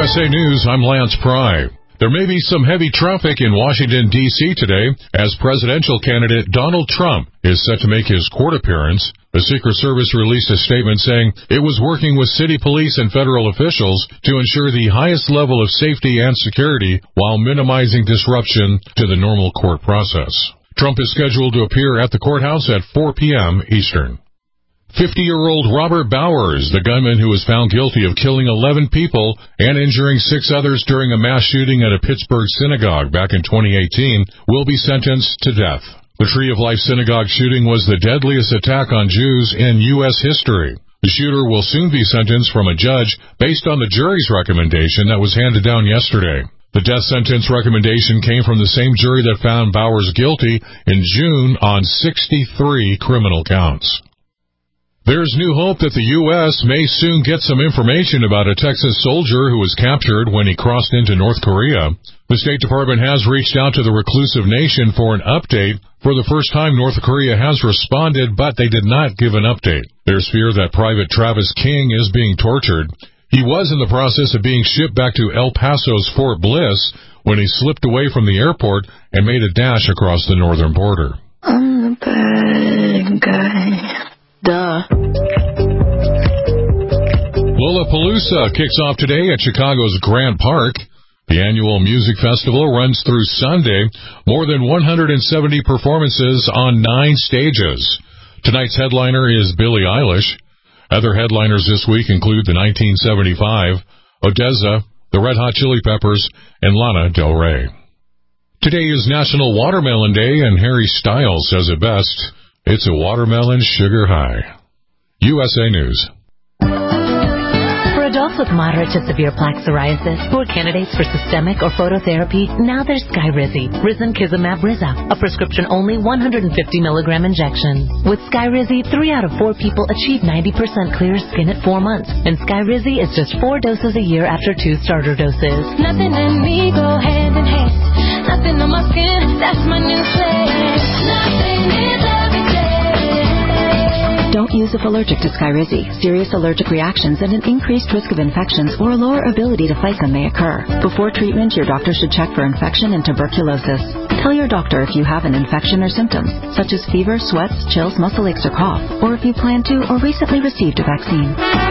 USA News, I'm Lance Pry. There may be some heavy traffic in Washington, D.C. today as presidential candidate Donald Trump is set to make his court appearance. The Secret Service released a statement saying it was working with city police and federal officials to ensure the highest level of safety and security while minimizing disruption to the normal court process. Trump is scheduled to appear at the courthouse at 4 p.m. Eastern. 50-year-old Robert Bowers, the gunman who was found guilty of killing 11 people and injuring 6 others during a mass shooting at a Pittsburgh synagogue back in 2018, will be sentenced to death. The Tree of Life synagogue shooting was the deadliest attack on Jews in U.S. history. The shooter will soon be sentenced from a judge based on the jury's recommendation that was handed down yesterday. The death sentence recommendation came from the same jury that found Bowers guilty in June on 63 criminal counts. There's new hope that the U.S. may soon get some information about a Texas soldier who was captured when he crossed into North Korea. The State Department has reached out to the reclusive nation for an update. For the first time, North Korea has responded, but they did not give an update. There's fear that Private Travis King is being tortured. He was in the process of being shipped back to El Paso's Fort Bliss when he slipped away from the airport and made a dash across the northern border. I'm the bad guy. Duh. Lollapalooza kicks off today at Chicago's Grant Park. The annual music festival runs through Sunday. More than 170 performances on 9 stages. Tonight's headliner is Billie Eilish. Other headliners this week include the 1975, ODESZA, the Red Hot Chili Peppers, and Lana Del Rey. Today is National Watermelon Day, and Harry Styles says it best. It's a watermelon sugar high. USA News. For adults with moderate to severe plaque psoriasis who are candidates for systemic or phototherapy, now there's Skyrizi, Risankizumab Riza, a prescription-only 150-milligram injection. With Skyrizi, 3 out of 4 people achieve 90% clear skin at 4 months, and Skyrizi is just 4 doses a year after 2 starter doses. Nothing in me go hand in hand. Nothing on my skin, that's my new plan. Nothing is Don't use if allergic to Skyrizi. Serious allergic reactions and an increased risk of infections or a lower ability to fight them may occur. Before treatment, your doctor should check for infection and tuberculosis. Tell your doctor if you have an infection or symptoms, such as fever, sweats, chills, muscle aches, or cough, or if you plan to or recently received a vaccine.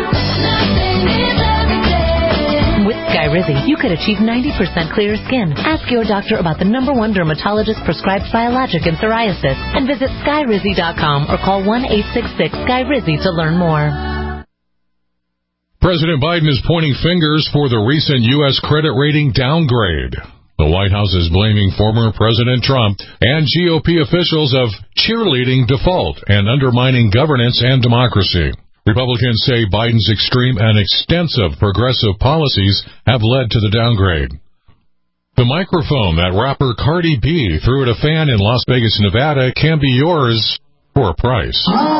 With Skyrizi, you could achieve 90% clear skin. Ask your doctor about the #1 dermatologist-prescribed biologic in psoriasis and visit Skyrizi.com or call 1-866-SKYRIZI to learn more. President Biden is pointing fingers for the recent U.S. credit rating downgrade. The White House is blaming former President Trump and GOP officials of cheerleading default and undermining governance and democracy. Republicans say Biden's extreme and extensive progressive policies have led to the downgrade. The microphone that rapper Cardi B threw at a fan in Las Vegas, Nevada can be yours for a price.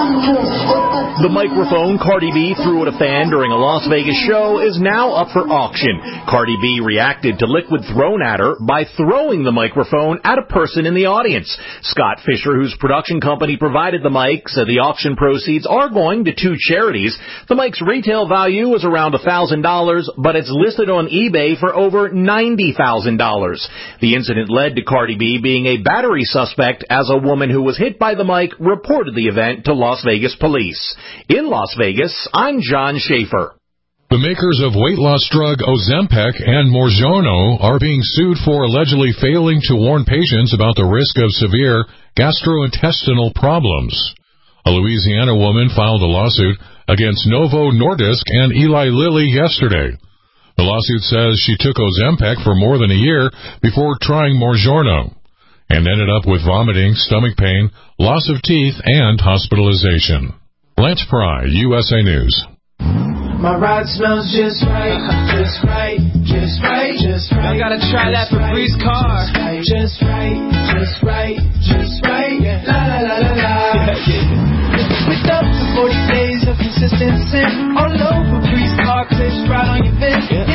The microphone Cardi B threw at a fan during a Las Vegas show is now up for auction. Cardi B reacted to liquid thrown at her by throwing the microphone at a person in the audience. Scott Fisher, whose production company provided the mic, said the auction proceeds are going to 2 charities. The mic's retail value is around $1,000, but it's listed on eBay for over $90,000. The incident led to Cardi B being a battery suspect as a woman who was hit by the mic reported the event to Las Vegas police. In Las Vegas, I'm John Schaefer. The makers of weight loss drug Ozempic and Mounjaro are being sued for allegedly failing to warn patients about the risk of severe gastrointestinal problems. A Louisiana woman filed a lawsuit against Novo Nordisk and Eli Lilly yesterday. The lawsuit says she took Ozempic for more than a year before trying Mounjaro and ended up with vomiting, stomach pain, loss of teeth, and hospitalization. Lance Pry, USA News. My ride smells just right, just right, just right, just right. I gotta try that Febreze car. Just right, just right, just right. La la la la la. With up to 40 days of consistent sin. All over Febreze car, clips right on your fence.